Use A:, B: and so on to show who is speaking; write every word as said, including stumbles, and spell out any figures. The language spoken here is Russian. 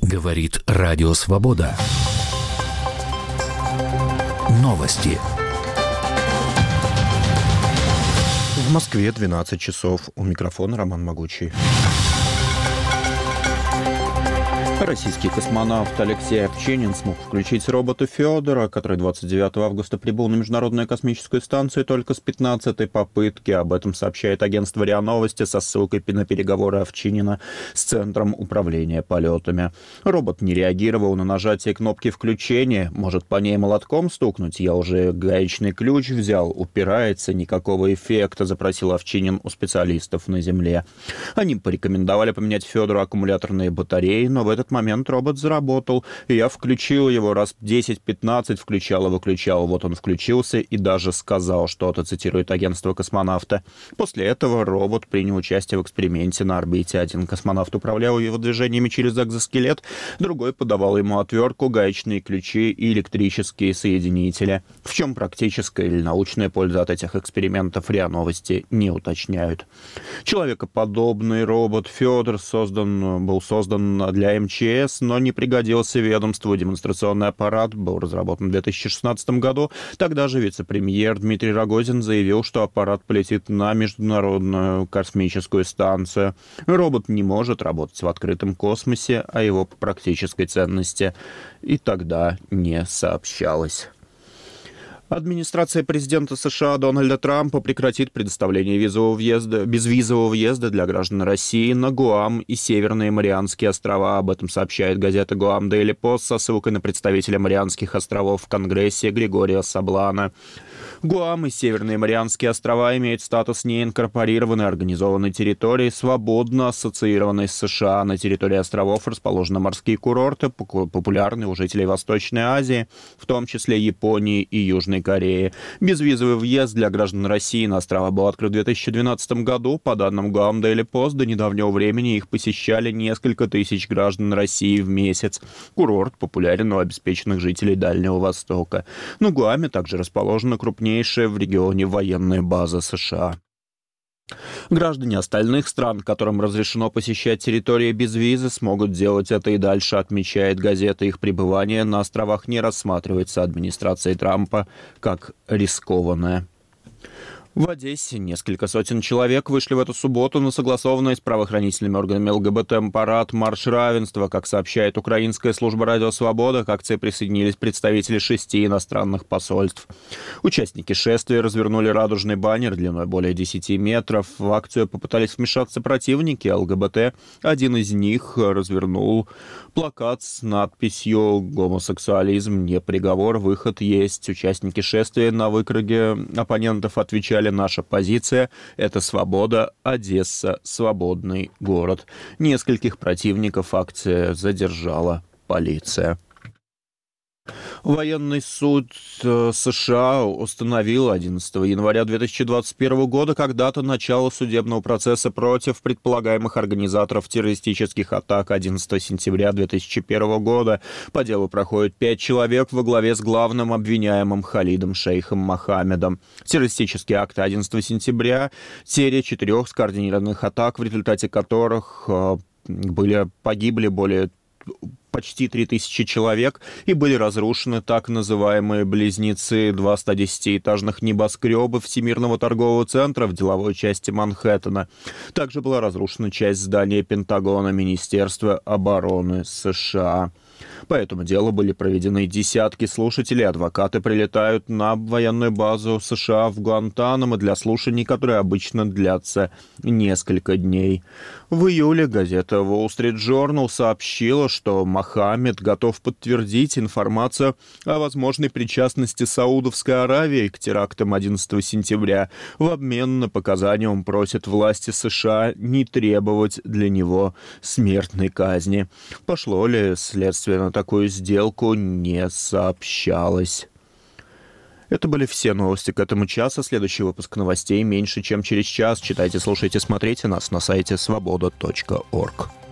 A: Говорит Радио Свобода. Новости.
B: В Москве двенадцать часов. У микрофона Роман Могучий. Российский космонавт Алексей Овчинин смог включить робота Федора, который двадцать девятого августа прибыл на Международную космическую станцию только с пятнадцатой попытки. Об этом сообщает агентство РИА Новости со ссылкой на переговоры Овчинина с Центром управления полетами. Робот не реагировал на нажатие кнопки включения. Может, по ней молотком стукнуть? Я уже гаечный ключ взял. Упирается, никакого эффекта, запросил Овчинин у специалистов на Земле. Они порекомендовали поменять Федору аккумуляторные батареи, но в этот момент робот заработал, и я включил его раз десять-пятнадцать, включал и выключал. Вот он включился и даже сказал что-то, цитирует агентство космонавта. После этого робот принял участие в эксперименте на орбите. Один космонавт управлял его движениями через экзоскелет, другой подавал ему отвертку, гаечные ключи и электрические соединители. В чем практическая или научная польза от этих экспериментов, РИА Новости не уточняют. Человекоподобный робот Федор создан, был создан для эм че эс, но не пригодился ведомству. Демонстрационный аппарат был разработан в две тысячи шестнадцатом году. Тогда же вице-премьер Дмитрий Рогозин заявил, что аппарат полетит на Международную космическую станцию. Робот не может работать в открытом космосе, о его практической ценности и тогда не сообщалось. Администрация президента США Дональда Трампа прекратит предоставление визового въезда, безвизового въезда для граждан России на Гуам и Северные Марианские острова. Об этом сообщает газета «Гуам Дейли Пост» со ссылкой на представителя Марианских островов в Конгрессе Григория Саблана. Гуам и Северные Марианские острова имеют статус неинкорпорированной организованной территории, свободно ассоциированной с США. На территории островов расположены морские курорты, популярные у жителей Восточной Азии, в том числе Японии и Южной Кореи. Безвизовый въезд для граждан России на острова был открыт в две тысячи двенадцатом году. По данным Гуам Дейли Пост, до недавнего времени их посещали несколько тысяч граждан России в месяц. Курорт популярен у обеспеченных жителей Дальнего Востока. На Гуаме также расположена крупнейшая в регионе военная база США. Граждане остальных стран, которым разрешено посещать территории без визы, смогут делать это и дальше, отмечает газета. Их пребывание на островах не рассматривается администрацией Трампа как рискованное. В Одессе несколько сотен человек вышли в эту субботу на согласованный с правоохранительными органами ЛГБТ парад «Марш равенства». Как сообщает украинская служба «Радио Свобода», к акции присоединились представители шести иностранных посольств. Участники шествия развернули радужный баннер длиной более десяти метров. В акцию попытались вмешаться противники ЛГБТ. Один из них развернул плакат с надписью «Гомосексуализм не приговор, выход есть». Участники шествия на выкрики оппонентов отвечали: «Наша позиция – это свобода, Одесса – свободный город». Нескольких противников акция задержала полиция. Военный суд США установил одиннадцатого января две тысячи двадцать первого года как дату начала судебного процесса против предполагаемых организаторов террористических атак одиннадцатого сентября две тысячи первого года. По делу проходит пять человек во главе с главным обвиняемым Халидом Шейхом Мохаммедом. Террористические акты одиннадцатого сентября – серия четырех скоординированных атак, в результате которых были, погибли более почти три тысячи человек и были разрушены так называемые близнецы, два ста десятиэтажных небоскреба Всемирного торгового центра в деловой части Манхэттена. Также была разрушена часть здания Пентагона Министерства обороны США. По этому делу были проведены десятки слушателей. Адвокаты прилетают на военную базу США в Гуантанамо для слушаний, которые обычно длятся несколько дней. В июле газета Wall Street Journal сообщила, что Мохаммед готов подтвердить информацию о возможной причастности Саудовской Аравии к терактам одиннадцатого сентября. В обмен на показания он просит власти США не требовать для него смертной казни. Пошло ли следствие на такую сделку, не сообщалось. Это были все новости к этому часу. Следующий выпуск новостей меньше, чем через час. Читайте, слушайте, смотрите нас на сайте свобода точка орг.